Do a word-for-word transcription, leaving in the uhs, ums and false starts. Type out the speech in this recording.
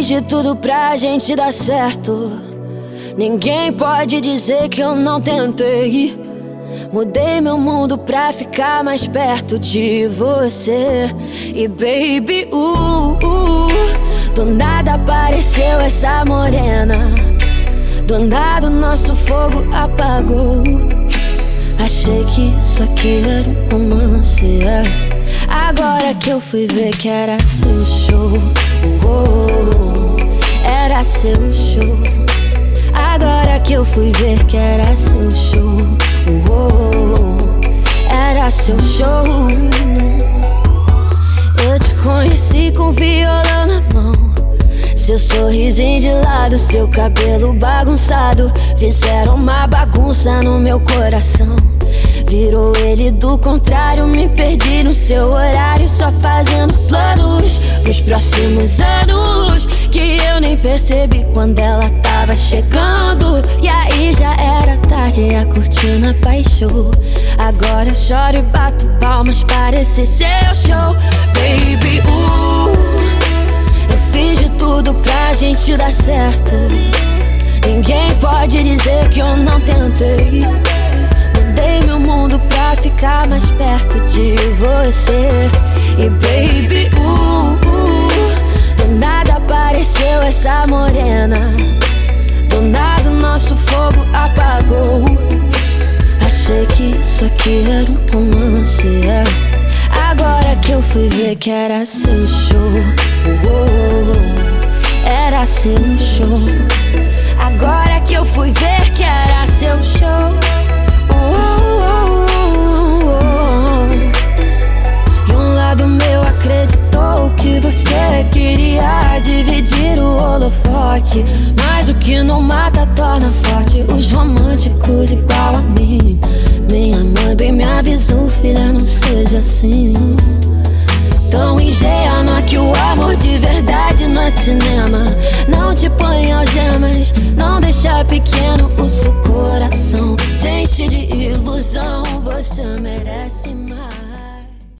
de tudo pra gente dar certo. Ninguém pode dizer que eu não tentei. Mudei meu mundo pra ficar mais perto de você. E baby, uh, uh, do nada apareceu essa morena. Do nada o nosso fogo apagou. Achei que isso aqui era um romance, é. Agora que eu fui ver que era seu show, uh, uh, era seu show. Agora que eu fui ver que era seu show, uh, uh, era seu show. Eu te conheci com violão na mão, seu sorrisinho de lado, seu cabelo bagunçado fizeram uma bagunça no meu coração. Virou ele do contrário, me perdi no seu horário, só fazendo planos pros próximos anos, que eu nem percebi quando ela tava chegando. E aí já era tarde e a cortina baixou. Agora eu choro e bato palmas para esse seu show. Baby, uh, eu fiz de tudo pra gente dar certo. Ninguém pode dizer que eu não tentei. Mudei meu mundo pra ficar mais perto de você. E baby, uh, uh, do nada apareceu essa morena. Do nada o nosso fogo apagou. Achei que isso aqui era um romance, é. Agora que eu fui ver que era seu show, uh, uh, era seu show. Agora que eu fui ver que era seu show, e um lado meu acreditou que você queria dividir o holofote, mas o que não mata torna forte os românticos igual a mim. Minha mãe bem me avisou, filha, não seja assim. Tão ingênua que o amor de verdade não é cinema. Não te põe algemas, não deixa pequeno o seu coração. Te enche de